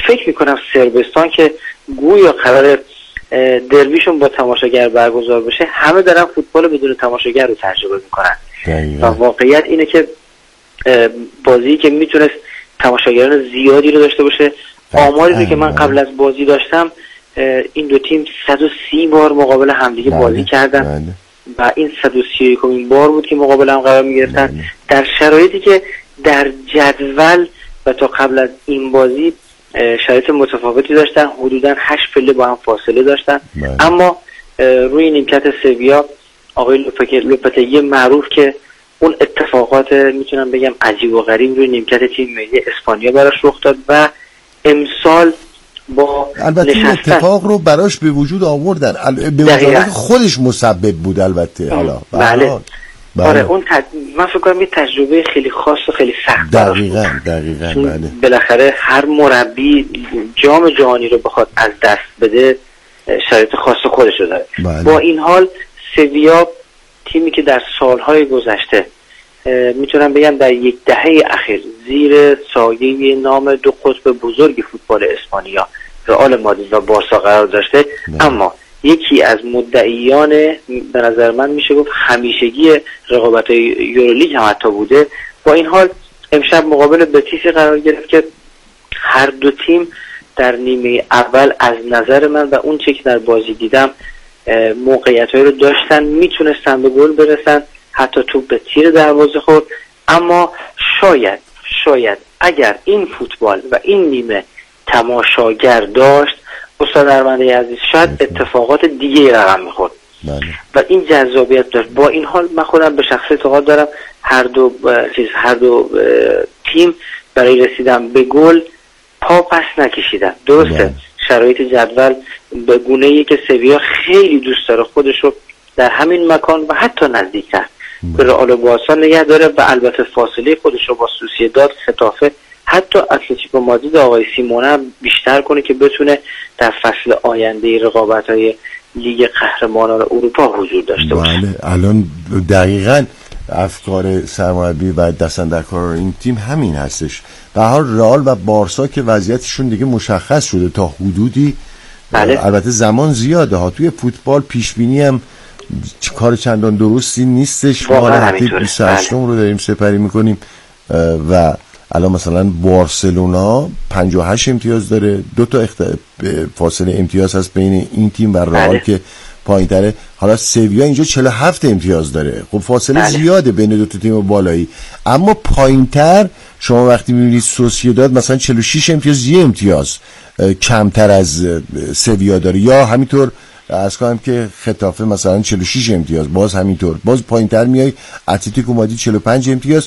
فکر میکنم صربستان که گویا قرار دربیشون با تماشاگر برگزار بشه، همه دارن فوتبال بدون تماشاگر رو تجربه میکنن و واقعیت اینه که بازی که میتونست تماشاگران زیادی رو داشته باشه، آماری رو که من قبل از بازی داشتم این دو تیم 130 بار مقابل همدیگه بازی کردن و این 131 بار بود که مقابل هم قرار میگرفتن در شرایطی که در جدول و تا قبل از این بازی شرایط متفاوتی داشتن، حدوداً 8 پله با هم فاصله داشتن. اما روی نیمکت سویا آقای لوپتگی معروف که اون اتفاقات میتونم بگم عجیب و غریب روی نیمکت تیم ملی اسپانیا براش رخ داد و امسال با البته این اتفاق رو براش به وجود آوردن، به وجود خودش مسبب بود البته. حالا بله. آره اون من فکر کنم یه تجربه خیلی خاص و خیلی سخت دقیقاً بله. بالاخره هر مربی جام جهانی رو بخواد از دست بده شرایط خاص خودش رو داره. با این حال سویا تیمی که در سالهای گذشته میتونم بگم در یک دهه اخیر زیر سایه نام دو قطب بزرگ فوتبال اسپانیا رئال مادرید و بارسا قرار داشته، اما یکی از مدعیان به نظر من میشه گفت همیشگی رقابت‌های یورولیگ هم حتی بوده. با این حال امشب مقابل بتیسی قرار گرفت که هر دو تیم در نیمه اول از نظر من و اون چه که در بازی دیدم موقعیت‌هایی رو داشتن، میتونستن به گل برسن، حتی توپ به تیر دروازه خورد. اما شاید اگر این فوتبال و این نیمه تماشاگر داشت استاد ارمنده عزیز شاید اتفاقات دیگه رقم میخورد و این جذابیت داشت. با این حال من خودم به شخص اعتقاد دارم هر دو تیم برای رسیدن به گل پا پس نکشیدن. درسته شرایط جدول به گونه‌ای که سویا خیلی دوست داره خودش رو در همین مکان و حتی نزدیکتر به رئال بارسا نگه داره و البته فاصله خودش رو با سوسییداد، خطافه، حتی اتلتیکو مادرید آقای سیمونه بیشتر کنه که بتونه در فصل آینده رقابت‌های لیگ قهرمانان اروپا حضور داشته باشه. بله الان دقیقاً افکار سرمربی و دست‌اندرکار این تیم همین هستش. به هر حال رئال و بارسا که وضعیتشون دیگه مشخص شده تا حدودی. البته زمان زیاده ها توی فوتبال، پیش بینی هم کار چندان درستی نیستش. ما هفته 28 رو داریم سپری میکنیم و الان مثلا بارسلونا 58 امتیاز داره، 2 تا فاصله امتیاز هست بین این تیم و رئال که پایین‌تره. حالا سویا اینجا 47 امتیاز داره، خب فاصله زیاده بین 2 تا تیم بالایی. اما پایین‌تر شما وقتی می‌بینید سوسییداد مثلا 46 امتیاز، 1 امتیاز کمتر از سویا داره، یا همینطور از کنم که خطافه مثلا 46 امتیاز، باز همینطور، باز پایین‌تر میای اتلتیکو مادرید 45 امتیاز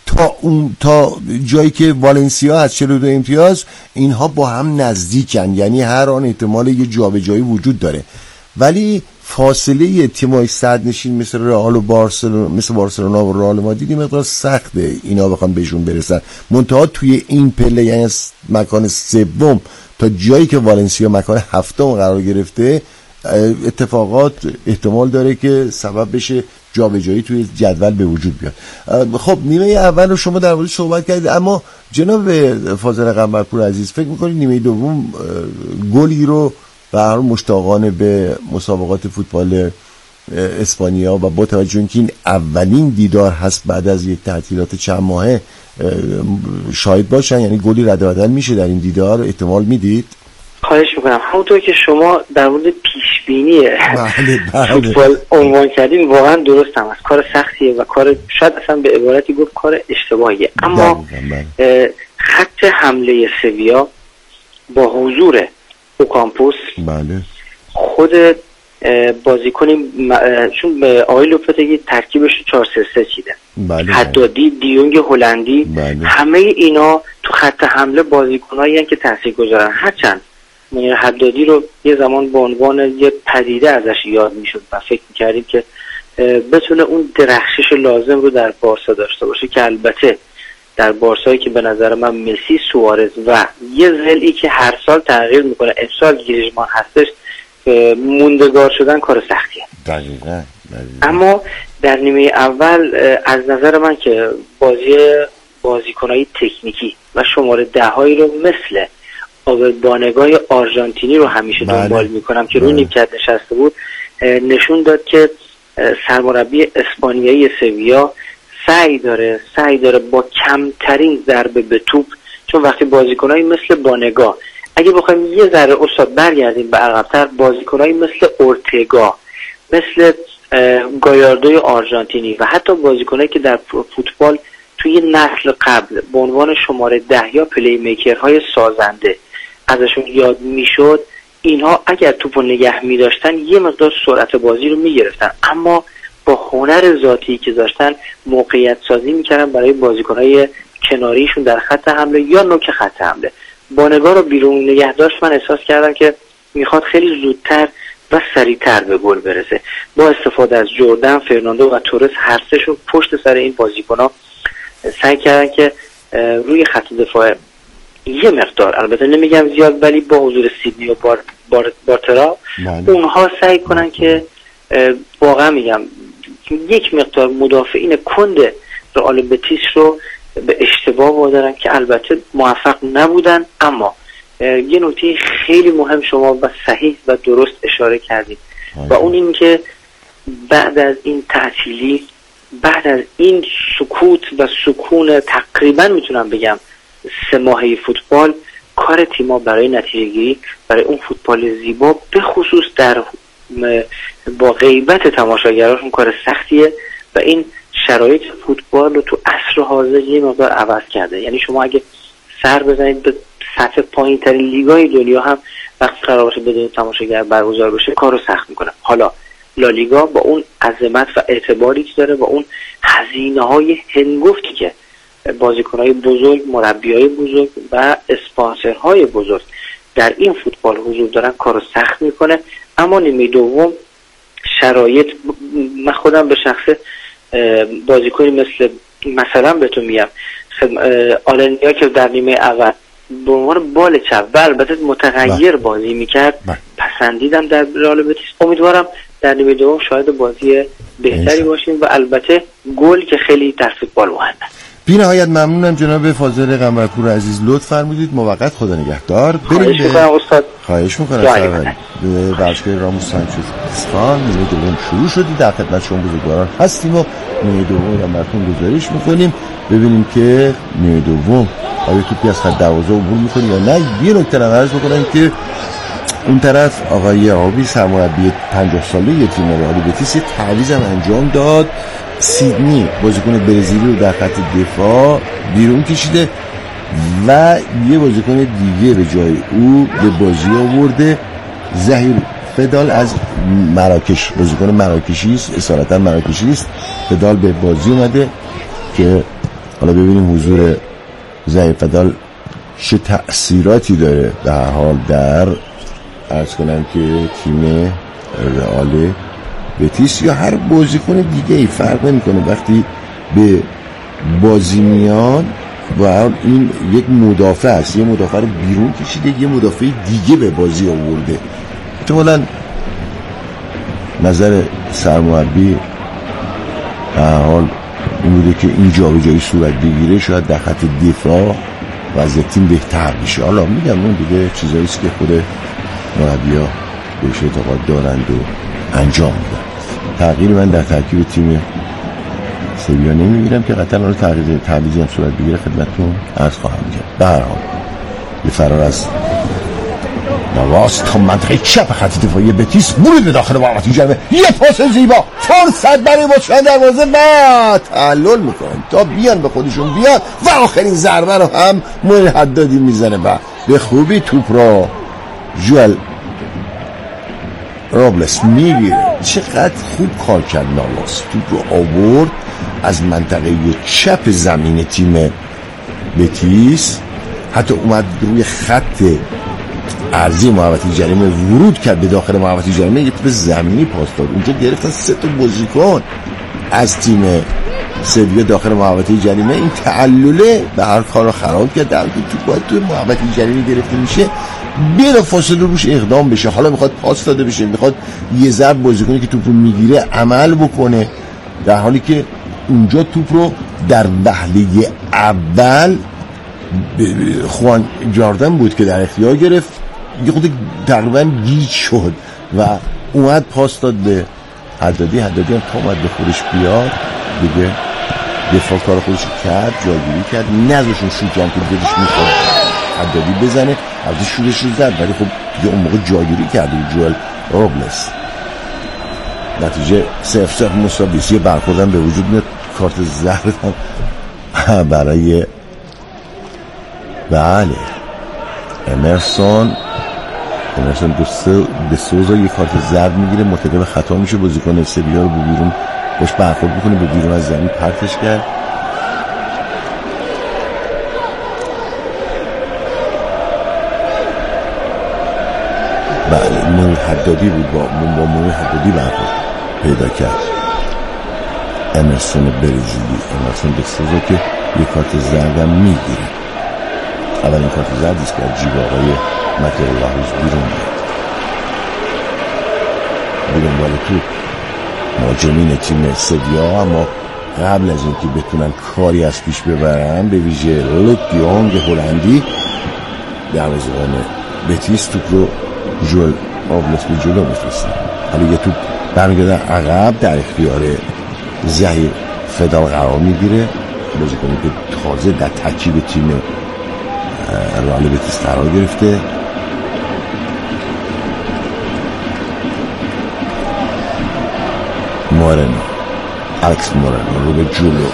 تا جایی که والنسیا از 42 امتیاز. اینها با هم نزدیکن، یعنی هر آن احتمال یه جابجایی وجود داره. ولی فاصله تیم‌های صدرنشین مثل رئال و بارسلونا، مثل بارسلونا و رئال مادرید مقدار سخته اینا بخوام بهشون برسن. منتها توی این پله، یعنی از مکان سوم تا جایی که والنسیا مکان هفتم قرار گرفته، اتفاقات احتمال داره که سبب بشه جابجایی توی جدول به وجود بیاد. خب نیمه اول رو شما در موردش صحبت کردید، اما جناب فاضل قنبرپور عزیز فکر می‌کنید نیمه دوم گلی رو به هر مشتاقان به مسابقات فوتبال اسپانیا و با توجه اینکه این اولین دیدار هست بعد از یک تعطیلات چند ماهه شاهد باشن، یعنی گلی رد و بدل میشه در این دیدار، احتمال میدید؟ خواهش میکنم. همونطور که شما در مورد پیشبینی فوتبال عنوان کردین واقعا درست هم است، کار سختیه و کار شاید اصلا به عبارتی گفت کار اشتباهیه. اما خط حمله سویا با حضور اوکامپوس، خود بازیکنی چون به آقای لوپتگی ترکیبش 4-3-3 چیده، حدادی، دیونگ هلندی، همه اینا تو خط حمله بازیکنایی هستن که تاثیرگذارن. هرچند حدادی رو یه زمان به عنوان یه پدیده ازش یاد میشد و فکر میکردیم که بتونه اون درخشش لازم رو در بارسا داشته باشه، که البته در بارسایی که به نظر من مسی، سوارز و یه ضلعی که هر سال تغییر میکنه، امسال گریزمان هستش، موندگار شدن کار سختیه. دقیقاً. اما در نیمه اول از نظر من که بازیکنای تکنیکی و شماره 10 هایی رو مثل بانگای آرژانتینی رو همیشه دنبال میکنم که روی نیمکت نشسته بود، نشون داد که سرمربی اسپانیایی سویا سعی داره با کمترین ضربه به توپ، چون وقتی بازیکنایی مثل بانگا، اگه بخوایم یه ذره استاد برگردیم به عقب‌تر، بازیکنایی مثل اورتگا، مثل گایاردوی آرژانتینی و حتی بازیکنایی که در فوتبال توی نسل قبل به عنوان شماره 10 یا پلی میکرهای سازنده ازشون یاد میشد، اینها اگر توپو نگه می‌داشتن یه مقدار سرعت بازی رو می‌گرفتن، اما با هنر ذاتی که داشتن موقعیت سازی می‌کردن برای بازیکن‌های کناریشون در خط حمله یا نوک خط حمله. بانگا رو بیرون نگه داشت، من احساس کردم که میخواد خیلی زودتر و سریعتر به گل برسه. با استفاده از جردن، فرناندو و تورس، هر سه‌شون پشت سر این بازیکن‌ها سعی کردن که روی خط دفاع یه مقدار، البته نمیگم زیاد، ولی با حضور سیدنی و بارترا اونها سعی کنن که واقعا میگم یک مقدار مدافعین کند رئال بتیس رو به اشتباه وادارن که البته موفق نبودن. اما یه نکته خیلی مهم شما و صحیح و درست اشاره کردید و اون این که بعد از این تعطیلی، بعد از این سکوت و سکون تقریبا میتونم بگم 3 ماهه فوتبال، کار تیما برای نتیجه گیری، برای اون فوتبال زیبا، به خصوص در با غیبت تماشاگراشون کار سختیه و این شرایط فوتبال رو تو عصر حاضر یه مقدار عوض کرده. یعنی شما اگه سر بزنید به سطح پایین ترین لیگای دنیا هم وقتی قرار باشه بدون تماشاگر برگزار بشه کار رو سخت میکنه. حالا لالیگا با اون عظمت و اعتباری که داره، با اون هزینه‌های هنگفتی که بازیکن‌های بزرگ، مربیای بزرگ و اسپانسرهای بزرگ در این فوتبال حضور دارن، کار رو سخت میکنه. اما نیمه دوم شرایط، من خودم به شخصه بازیکنی مثلا بهتون میگم آلنیا که در نیمه اول به عنوان بال چپ و البته متغیر بازی میکرد پسندیدم در رئال بتیس. امیدوارم در نیمه دوم شاهد بازی بهتری باشیم و البته گل که خیلی در فوتبال مهمه. بی نهایت ممنونم جناب فاضل قمرپور عزیز، لطف فرمودید. موقت خدا نگهدار. خواهش میکنم استاد. خواهش میکنم. به ورزشگاه راموس سانچز اصفهان نیمه دوم شروع شدی، در خدمت شما بزرگواران هستیم و نیمه دوم رو براتون گزارش میکنیم، ببینیم که نیمه دوم آیا توپی از خط دروازه عبور میکنه یا نه. یه نکته رو عرض بکنم که اون طرف آقای عابی سرمربی 50 ساله تیم رئال بتیس تعویض هم انجام داد. سیدنی بازیکن برزیلی رو در خط دفاع بیرون کشیده و یه بازیکن دیگه به جای او به بازی آورده. زهیر فدال از مراکش، بازیکن مراکشی است، اصالتا مراکشی است. فدال به بازی اومده که حالا ببینیم حضور زهیر فدال چه تأثیراتی داره به هر حال در عرض کنم که تیم رئال بتیس یا هر بازیکن دیگه ای، فرق نمیکنه وقتی به بازی میان. و این یک مدافع است، یه مدافع رو بیرون کشیده، یه مدافع دیگه به بازی آورده. احتمالاً نظر سرمربی به هر حال این بوده که این جابجایی صورت بگیره، شاید در خط دفاع وضع تیم بهتر بشه. حالا میگم اون دیگه چیزایی است که خود مربی‌ها بهش اعتقاد دارند و انجام میدن. تغییر من در ترکیب تیم سویا نمیگیرم که قطعا رو تعویضی هم صورت بگیره خدمتتون عرض خواهم کرد. به هر حال به فرار از نواز تا منطقه چپ خط دفاعی بتیس، ورود به داخل محوطه جریمه، یه پاس زیبا، فرصت برای بچه‌ها دروازه و تعلل میکنن تا بیان به خودشون بیان و آخرین ضربه رو هم موین حدادی میزنه و به خوبی توپ را جوال رابلس میگیره. چقدر خوب کار کرد نالاس، توپ رو آورد از منطقه چپ زمین تیم بتیس، حتی اومد روی خط ارضی محوطه جریمه ورود کرد به داخل محوطه جریمه، یه توپ زمینی پاس داد. اونجا گرفتن 3 تا بازیکن از تیم سویا داخل محوطه جریمه. این تعلله به هر کار رو خراب کرد، در حالی که توپ باید توی محوطه جریمه گرفته میشه بلا فاصله روش اقدام بشه. حالا میخواد پاس داده بشه، میخواد یه ضرب بازیکنی که توپ رو میگیره عمل بکنه، در حالی که اونجا توپ رو در وهله اول خوان جاردن بود که در اختیار گرفت، یه خود تقریبا گیج شد و اومد پاس داد به حدادی هم تا اومد به خودش بیاد دیگه دفاع کار خودش کرد، جایگیری کرد، نذاشون شوت هم که دلش میخواد حدادی بزنه، البته شوتش رو زد ولی خب دیگه اون موقع جایگیری کرد جوئل روبلس. نتیجه 0-0 مساوی. یه برخوردن به وجود میاد، کارت زرد هم برای بله امرسون به سوزا یه کارت زرد میگیره، مرتکب خطا میشه، بازیکن سویا رو به بیرون باش برخورد میکنه، به بیرون از زمین پرتش کرد. بله موی حدادی بود، با موی حدادی برخورد پیدا کرد امرسون برزیلی. امرسون به سوزا که یه کارت زرد هم میگیره. اولین کارت زردیست که از جیب آقای متیو لاهوز بیرون میاد. بیرون تو مهاجمین تیم سویا اما قبل از اینکه بتونن کاری از پیش ببرن به ویژه لوک دیونگ هلندی دروازه‌بان بتیس توپ رو جوئل روبلس به جلو میفرستن. حالا یه توپ برمیگردن عقب، در اختیار ظهیر فدال قرار میگیره، بازیکنی که تازه در ترکیب تیم رئال بتیس قرار گرفته. الکس مورنو رو به جلو،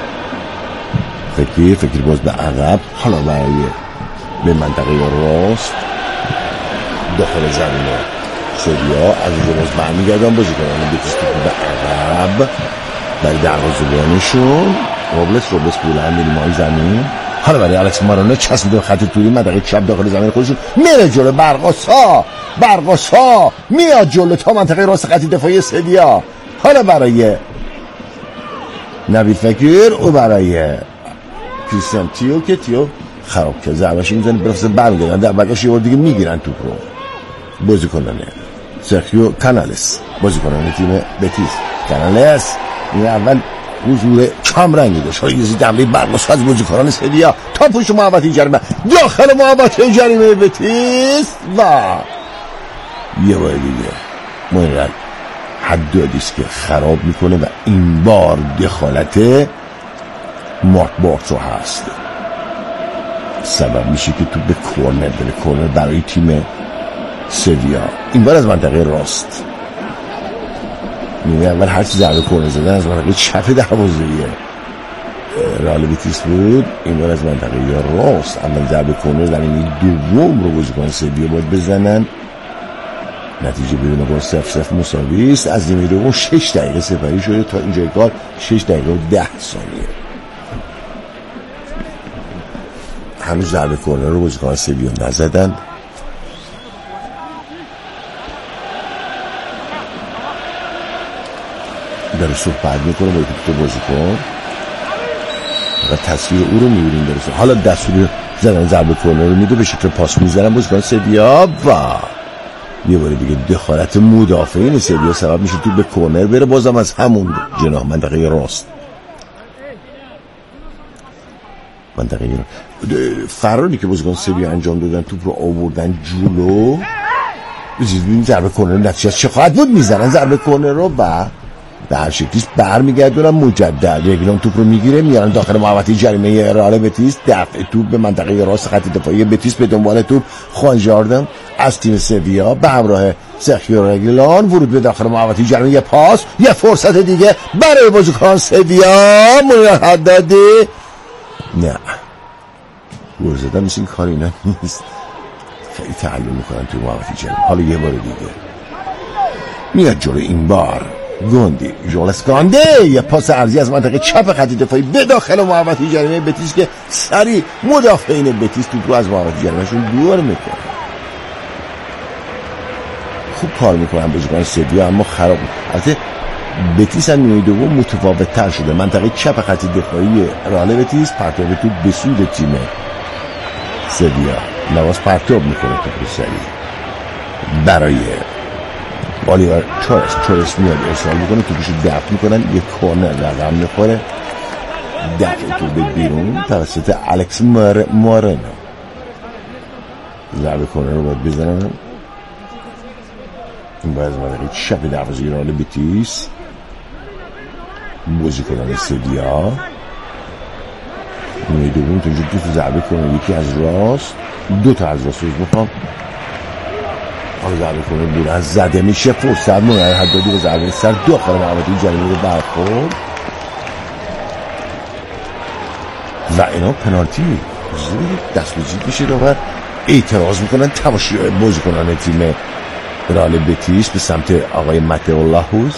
فکر باز به عقب، حالا برای به منطقه راست داخل زمین سویا از اینجا باز برمیگردن بازیکنان بتیس به عقب برای دروازه‌بانشون. روبلس بلند نیمه‌های زمین، حالا برای الکس مورنو چسبیده به خط توری منطقه چپ داخل زمین خودشون، میره جلو. برقاسا میاد جلو تا منطقه راست خط دفاعی سویا. حالا برای نوید فکر و برای کریستیان تیو که تیو خراب کرد، ضربه‌اش میزنه برفسه برمیگردن، در بقیه‌اش یه بار دیگه میگیرن توپ رو بازیکنان سرخیو کانالس، بازیکنان تیم بتیس. کانالس این اول حضور کم رنگی داشت، حالا یه حمله برقاسا از بازیکنان سویا تا پشت محوطه جریمه، داخل محوطه جریمه بتیس و یه بار دیگه مهرد حدادیست که خراب میکنه و این بار دخالت مارک بارترو هست، سبب میشه که تو به کورنر برای تیم سویا، این بار از منطقه راست. نیمه اول هرچی ضربه کورنر زدن از منطقه چپ دروازه رئال بتیس بود، این بار از منطقه راست. اما ضربه کورنر در این دوم رو بازیکن سویا باید بزنن. نتیجه بدون گل 0-0 مساوی است. از نیمه دوم 6 دقیقه سپری شده تا اینجای کار 6 دقیقه و 10 ثانیه. هنوز ضربه کورنر رو بازیکن سویا نزدن. داره صحبت میکنه با یک بازیکن و تصویر او رو میبینیم درسته. حالا دستور زدن ضربه کورنر رو میده، به شکل پاس میزنن بازیکن سویا و یه بار دیگه دخالت مدافعین سویا سبب میشه تو به کورنر بره، بازم از همون جناح منطقه راست. فراری که بازیکن سویا انجام دادن، توپ رو آوردن جلو، ببینید ضربه کورنر نتیجه چه خواهد بود. میزنن ضربه کورنر رو و به هر شکلیش برمیگردونن مجدد. رگلان توپ رو میگیره، میارن داخل محوطه جریمه رئال بتیس، دفع توپ به منطقه راست خط دفاعی بتیس، به دنبال توپ خوان جاردن از تیم سویا به همراه سرخیو رگلان ورود به داخل محوطه جریمه، یه پاس، یه فرصت دیگه برای بازیکن سویا. منیر حدادی نه گل زدن مثل این کار اینا نیست، خیلی تعلیم میکنن توی محوطه جریمه. حالا یه بار دیگه میاد جلو، این بار گوندی جولس گانده، یه پاس عرضی از منطقه چپ خط دفاعی به داخل محوطه جریمه بتیس که سریع مدافعین بتیس توپ رو از محوطه جریمهشون دور میکنه. خوب کار میکنن بازیکن سویا اما خراب. البته بتیس هم نیمه دوم متفاوت تر شده، منطقه چپ خط دفاعی رئال بتیس پرتاب توپ به سود تیم سویا، نواز پرتاب میکنه توپ سریع برای والیور تورس میاد ارسال میکنه، توپشو دفع میکنن، یه کورنر رقم میخوره دفع تو به بیرون توسط الکس مورنو. ضربه کنه رو باید بزنن. این باید از منطقه چپ دروازه رئال بتیس بازی کنن سویا. نیمه دوم تا اینجا 2 تا ضربه کنه، یکی از راست، 2 تا از راست روز میخوام. حالا ضربه کنه بودن زده میشه، فرصت منر حدادی به ضربه سر داخل محوطه جریمه رو برخورد و اینا پنالتی دست به جیب میشه. داور اعتراض میکنن تماشاگر بازی کنن تیم رئال بتیس به سمت آقای ماتئو لاهوز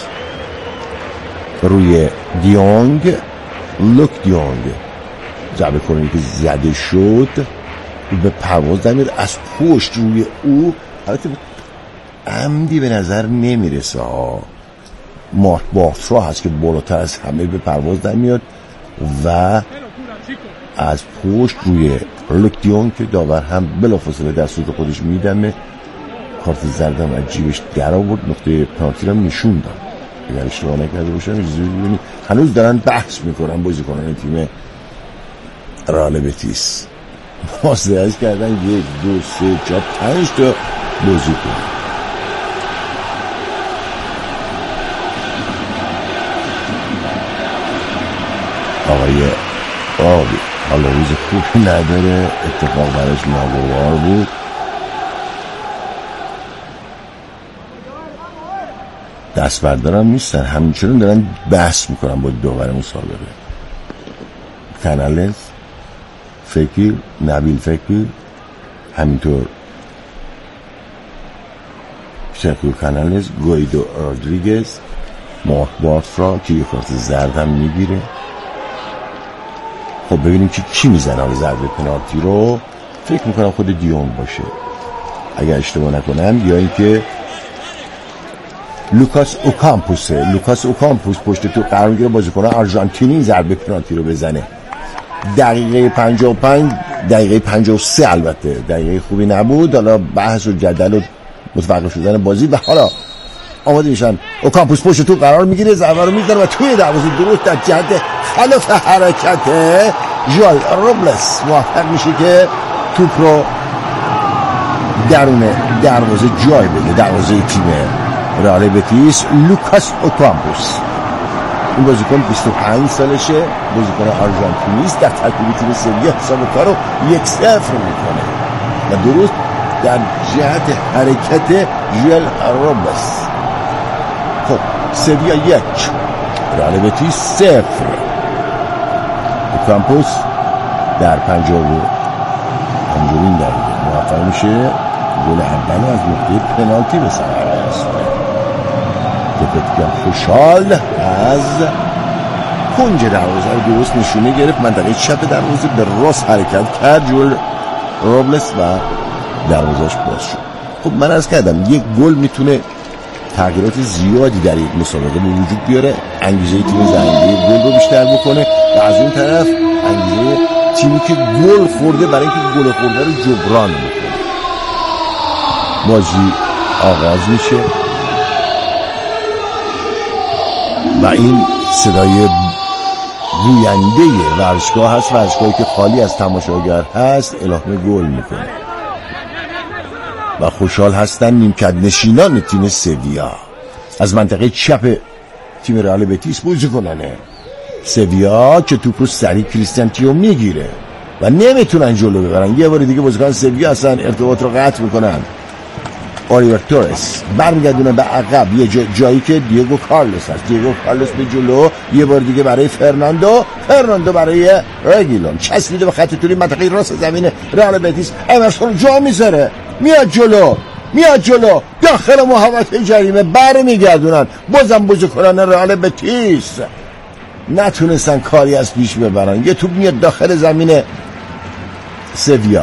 روی دیونگ. لوک دیونگ ضربه کنه که زده شد به پرواز نمیره، از پشت روی او حالت عمدی به نظر نمیرسه ها. مارک بارترا هست که بالاتر از همه به پرواز نمیاد و از پشت روی لوک دیونگ که داور هم بلافاصله دستور خودش میدمه. کارت زردم از جیبش در آورد، نقطه پنالتی رو نشون داد. اگر اشتباه نکرده باشم ببینید هنوز دارن بحث میکنن بازیکنان تیم رئال بتیس. ماسدرش کردن 1 2 3 4 5 تا بازیکن. آقای آبی حالا روز خوبی نداره، اتفاق براش ناگوار بود. دست بردارم نیستن، همچنان دارن بحث میکنن با داور مسابقه. کانالز، فکر، نبیل فکر، همینطور سرخیو کانالز، گویدو رودریگز، مارک بارترا که یه کارت زرد هم میگیره. خب ببینیم که کی میزنه ضربه پنالتی رو. فکر میکنم خود دیون باشه اگر اشتباه نکنم، یا اینکه لوکاس اوکامپوسه. لوکاس اوکامپوس پشت تو قرار میگیره، بازیکن آرژانتینی ضربه پنالتی رو بزنه. دقیقه 55 دقیقه 53 البته دقیقه خوبی نبود. حالا بحث و جدل و متوقف شدن بازی و حالا آماده میشن. اوکامپوس پشت تو قرار میگیره، ضربه رو میزنه و توی دروازه درست در جهت خلاف حرکت ژوئل روبلس موفق میشه که توپ رو درون دروازه جای بده، دروازه تیم رئال بتیس. لوکاس اوکامپوس این بازیکن 25 سالشه، بازیکن آرژانتینی است، در ترکیب تیم سویا حساب کارو 1-0 میکنه و درست در جهت حرکت ژوئل روبلس. خب سویا 1 رئال بتیس 0. اوکامپوس در 55 دقیقه موفق میشه گل اول از نقطه پنالتی به ثمر برسونه. دپتگان خوشحال از کنج دروازه رو درست نشونه گرفت، منطقه چپ دروازه به راست حرکت کرد ژوئل روبلس و دروازهش باز شد. خب من عرض کردم یک گل میتونه تغییرات زیادی در یک مسابقه به وجود بیاره، انگیزه تیم زننده گل رو بیشتر بکنه و از اون طرف انگیزه تیمی که گل خورده برای اینکه گل خورده رو جبران بکنه. بازی آغاز میشه و این صدای گوینده ورزشگاه هست، ورزشگاهی که خالی از تماشاگر هست، اعلام گل میکنه و خوشحال هستن نیمکت نشینان تیم سویا. از منطقه چپ تیم رئال بتیس بازی کننه سویا که توپ رو سریع کریستیان تیو میگیره و نمیتونن جلو ببرن. یه بار دیگه بازیکن سویا هستن ارتباط رو قطع میکنن. اولیور تورس برمیگردونه به عقب، یه جایی که دیگو کارلوس هست. دیگو کارلوس به جلو، یه بار دیگه برای فرناندو برای رگیلون چسبیده به خط طولی منطقه راست زمین رئال بتیس. امرسون جا میذاره، میاد جلو داخل محوطه جریمه، برمیگردونن بازم بازیکنان رئال بتیس نتونستن کاری از پیش ببرن. یه توپ میاد داخل زمین سویا.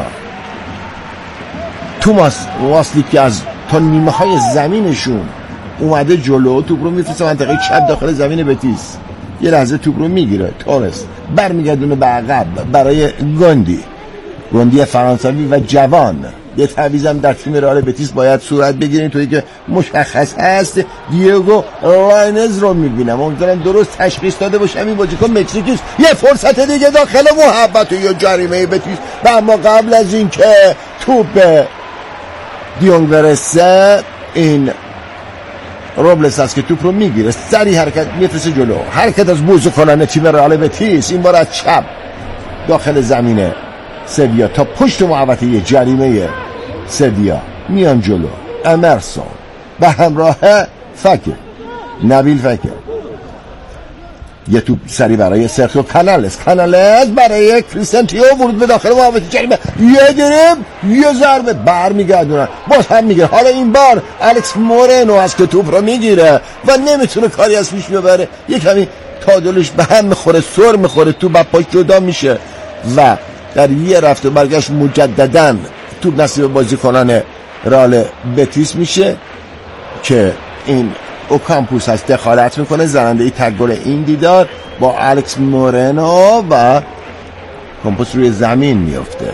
توماس واسلی که از تا نیمه های زمینشون اومده جلو، توپ رو میفرسته منطقه چپ داخل زمین بتیس. یه لحظه توپ رو میگیره تورس، برمیگردونه به عقب برای گوندی فرانسوی و جوان یه تعویضم در تیم رئال بتیس باید صورت بگیریم توی که مشخص هست دیگو لاینز رو میبینم. امیدوارم درست تشخیص داده باشم این بازیکن مکزیکیست. یه فرصت دیگه داخل محبت و یه جریمه بتیس و اما قبل از این که توپ دیونگ برسه این روبلس است که توپ رو میگیره، سری حرکت میفرسته جلو، حرکت از بازیکنان تیم رئال بتیس، این بار از چپ داخل زمین سویا تا پشت محوطه جریمه سویا میان جلو. امرسون به همراه فکر نبیل فکر، یه توپ سری برای سرخیو کانالز برای کریستنتیو، ورود به داخل محوطه جریمه، یه دریبل یه ضربه برمیگردونن، باز هم میگیره. حالا این بار الکس مورنو است که توپ رو میگیره و نمیتونه کاری از پیش ببره، یه کمی تادلش به هم میخوره، سر میخوره، توپ از پاش جدا میشه و در یه رفت و برگشت مجدداً توپ نصیب بازیکنان رئال بتیس میشه که این اوکامپوس هست دخالت میکنه. زننده ای تگ گل این دیدار با الکس مورنو و کامپوس روی زمین میفته.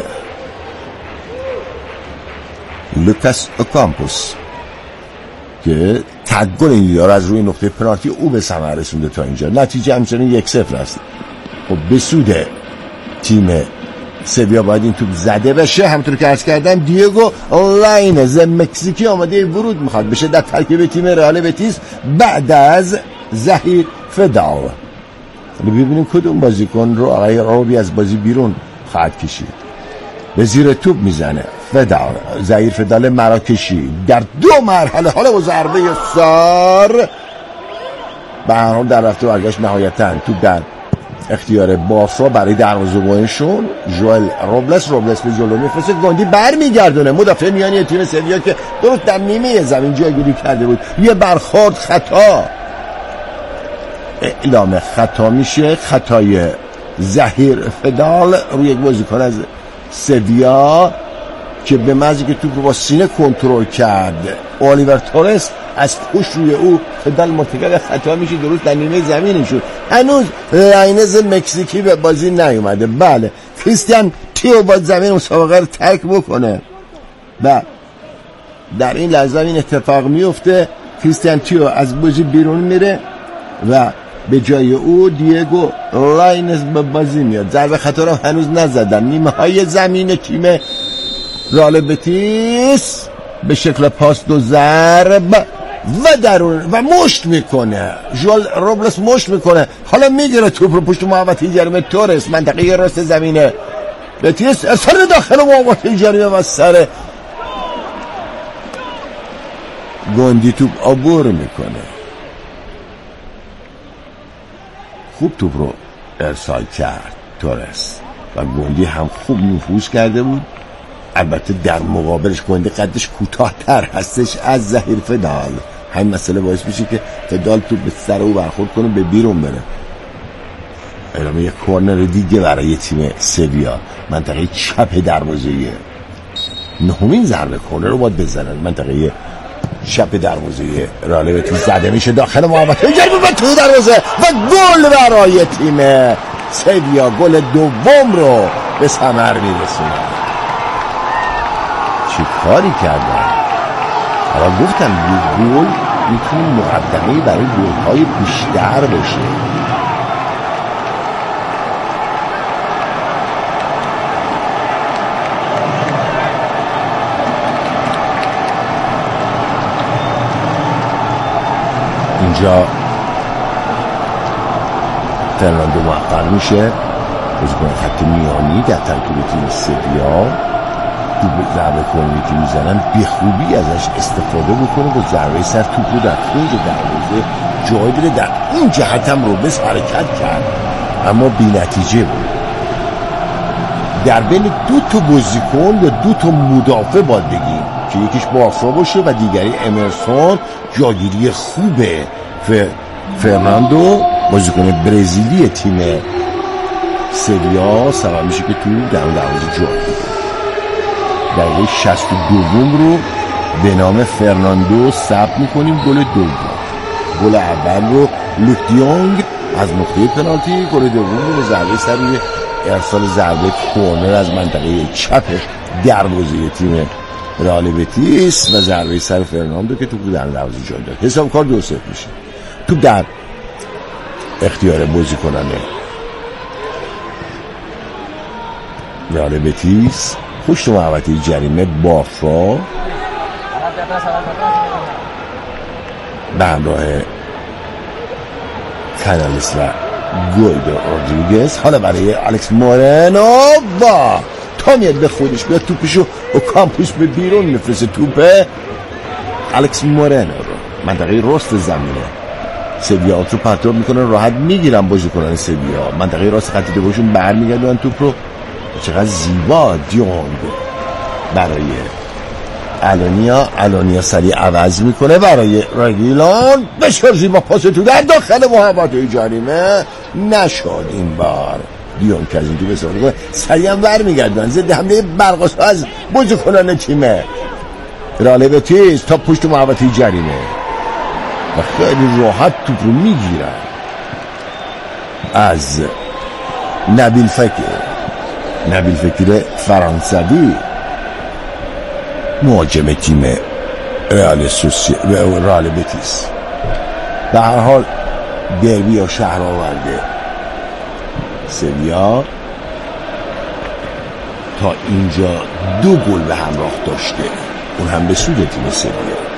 لوکاس اوکامپوس که تگ گل این دیدار از روی نقطه پنالتی او به ثمر رسونده تا اینجا. نتیجه همچنین 1-0 است. خب به سود تیم سویا باید این توپ زده بشه. همونطور که عرض کردم دیگو لاینز مکزیکی آماده ورود میخواد بشه در ترکیب تیم رئال بتیس بعد از ظهیر فدال. ببینیم کدوم بازیکن رو آقای روبی از بازی بیرون خواهد کشید. به زیر توپ میزنه فدال، ظهیر فدال مراکشی در 2 مرحله. حالا با ضربه سار به هر حال در رفت و برگشت نهایتا توپ در اختیار بارسا برای دروازه‌بانشون ژوئل روبلس به جلو میفرسته، گاندی برمیگردونه، مدافع میانی تیم سویا که درست در نیمه زمین جایگیری کرده بود، یه برخورد خطا اعلام خطا میشه، خطای ظهیر فدال روی یک بازیکن از سویا که به محضی که توپ رو با سینه کنترل کرد الیور تورس از پشت روی او فدال مرتکب خطا میشه، درست در نیمه زمینشون. هنوز لاینز مکزیکی به بازی نیومده. بله کریستیان تیو باید زمین مسابقه رو ترک بکنه و در این لحظه این اتفاق میفته. کریستیان تیو از بازی بیرون میره و به جای او دیگو لاینز به بازی میاد. ضربه خطا رو هنوز نزدن. نیمه های زمین تیم رئال بتیس به شکل پاس دو ضرب و درون و مشت میکنه. ژوئل روبلس مشت میکنه، حالا میگیره توپ رو پشت محوطه جریمه. تورس منطقه راست زمینه بتیس اصلا داخل محوطه جریمه و سر گوندی توپ عبور میکنه. خوب توپ رو ارسال کرد تورس و گوندی هم خوب نفوذ کرده بود. البته در مقابلش گوندی قدش کوتاه‌تر هستش از ظهیر فدال. همین مسئله باعث میشه که فدال توپ به سر او برخورد کنه به بیرون بره. اعلام یک کورنر دیگه برای تیم سویا منطقه چپ دروازه. نهمین ضربه کورنر رو باید بزنن. منطقه چپ دروازه رئال بتیس زده میشه داخل محوطه جریمه و تو دروازه و گل برای تیم سویا. گل دوم رو به ثمر میرسونه. چه کاری کردن؟ حالا گفتم یه گل میتونه مقدمه برای گل‌های بیشتر باشه. اینجا فرناندو موفق میشه بازیکن خط میانی در ترکیب تیم سویا توپ ضربه کورنری که میزنن به خوبی ازش استفاده بکنه و ضربه سر توپ رو در خود دروازه جای بده. در اون جهت هم روبلس حرکت کرد اما بی نتیجه بود. در بین 2 تا بازیکن یا 2 تا مدافع باید بگیم که یکیش بارسا باشه و دیگری امرسون. جاگیری خوبه فرناندو بازیکن برزیلی تیم سویا سبب میشه که تو در دروازه جا بده. دقیقه 62 رو به نام فرناندو ثبت میکنیم. گل دوم، گل اول رو لوک دیونگ از نقطه پنالتی، گل دوم رو ضربه سر روی ارسال ضربه کورنر از منطقه چپ دروازه تیم رئال بتیس و ضربه سر فرناندو که توپ در دروازه جا داد. حساب کار 2-0 میشه. توپ در اختیار بازیکنان رئال بتیس، پشت محوطه جریمه بافا به همراه کانالس و گویدو رودریگز. حالا برای الکس مورنو با تا میاد به خودش بیاد توپشو و کامپوس به بیرون میفرسته. توپه الکس مورنو رو منطقه راست زمینه سویا تو پرتاب میکنن، راحت میگیرن بازیکنان سویا منطقه راست خط دفاعشون برمیگردن توپ رو. چقدر زیبا دیونگ برای الانیا سریع عوض میکنه برای رگیلان، بسیار زیبا پاس تو در داخل محوطه جریمه. نشد این بار دیونگ که از این توپ استفاده کنه، سریع هم برمیگردن ضد حمله برقصا از بازیکنان تیم رئال بتیس تا پشت محوطه جریمه و خیلی راحت توپ رو میگیرن از نبیل فکر فرانسوی، مهاجم تیم رئال بتیس. به هر حال دربی یا شهر آورده سویا تا اینجا 2 گل به همراه داشته، اون هم به سود تیم سویا.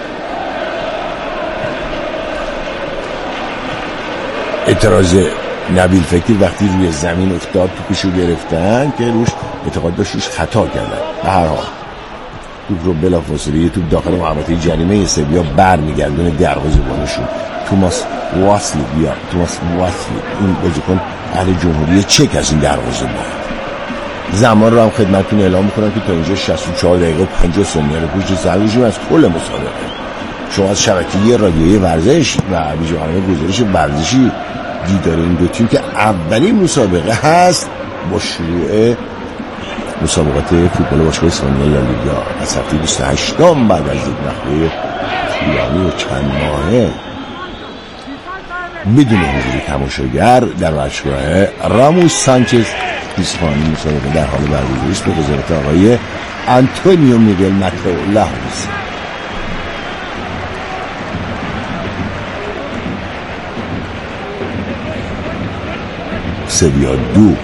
اعتراض نبیل فکر وقتی روی زمین افتاد توپشو گرفتن که روش اعتقاد داشت روش خطا کردن. به هر حال توپ رو بلافاصله یه توپ داخل محوطه جریمه سویا برمیگردونه دروازه‌بانشون توماس واسلی این بازیکن اهل جمهوری چک از این دروازه‌بان. زمان رو هم خدمتتون اعلام میکنم که تا اینجا 64 دقیقه و 50 ثانیه رو پشت سرشون از کل مسابقه. شما از شبکه رادیویی ورزش و ویژه‌برنامه گزارش ورزشی دیدار این دو تیم که اولین مسابقه هست با شروع مسابقات فوتبال باشگاه اسپانیا لا لیگا از هفته 28 بعد از یک نخبه طولانی و چند ماهه بدون حضور تماشاگر در باشگاه راموس سانچز پیسپانی مسابقه در حال برگزاری است به وزارت آقای آنتونیو میگل ماتئو لاهوس. سویا 2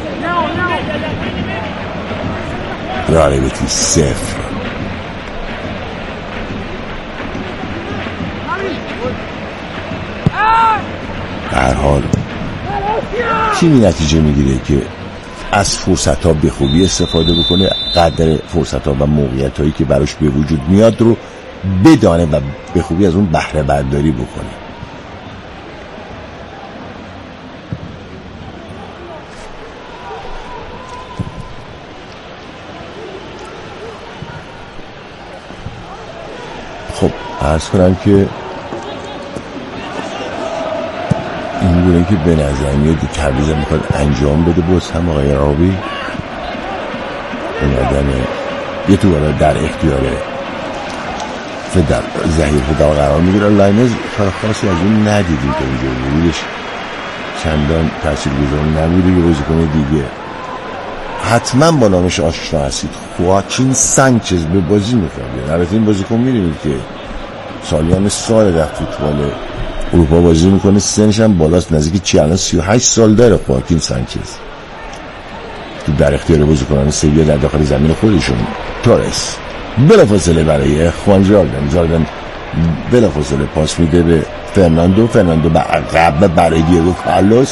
رئال بتیس 0. در حال تیمی نتیجه میگیره که از فرصت ها به خوبی استفاده بکنه، قدر فرصت ها و موقعیت هایی که براش به وجود میاد رو بدانه و به خوبی از اون بهره برداری بکنه. خب عرض کنم که این گونه که به نظر میاد تعویض میخواد انجام بده باز هم آقای رابی اومدن یه تو در اختیار ظهیر فدا قرار میگیره. لاینز کار خاصی از اون ندیدیم تا اینجا، ورودش چندان تاثیرگذار نبوده. یه بازیکن دیگه حتما با نامش آشنا هستید، خواکین سانچز به بازی میخواد. البته این بازیکن میدونید که سالیان سال در فوتبال اروپا بازی میکنه، سنش هم بالاست، نزدیک 38 سال داره خواکین سانچز. تو در اختیار بازیکنان سویا در داخل زمین خودشون. تورس بلافاصله برای خوان جاردن بلافاصله پاس میده به فرناندو به عقب برای دیگو کارلوس.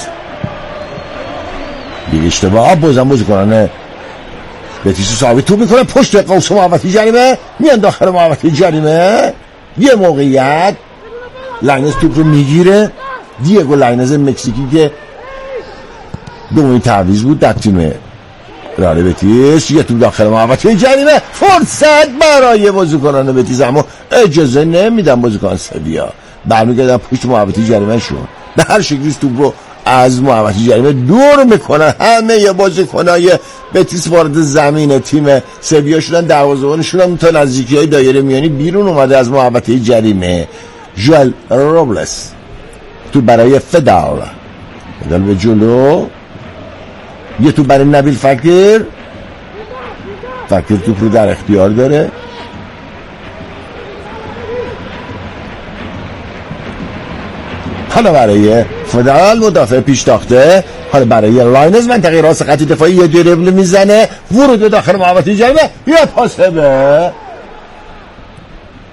دیگه اشتباه بازم بازیکنان بتیس ثابت توپ میکنه پشت قوس محوطه جریمه، میان داخل محوطه جریمه. یه موقعیت لاینز توپ رو میگیره، دیگو لاینز مکزیکی که دومین تعویض بود در تیم رئال بتیس، یه توپ داخل محوطه جریمه، فرصت برای بازیکنان بتیس اما اجازه نمیدن بازیکن سویا برمیگردن پشت محوطه جریمه شون. به هر شکلی توپ رو از محوطه جریمه دور میکنن. همه یه بازیکنای بتیس وارد زمین تیم سویا شدن، دروازه‌بانشون هم تا نزدیکی‌های دایره میانی بیرون اومده از محوطه جریمه. ژوئل روبلس تو برای فدال به جلو، یه تو برای نبیل فکر توپ رو در اختیار داره، حالا برای فدال مدافع پیشتاخته، حالا برای لاینز منطقه راست خط دفاعی یه دریبل میزنه، ورود داخل محوطه جریمه، یه پاس به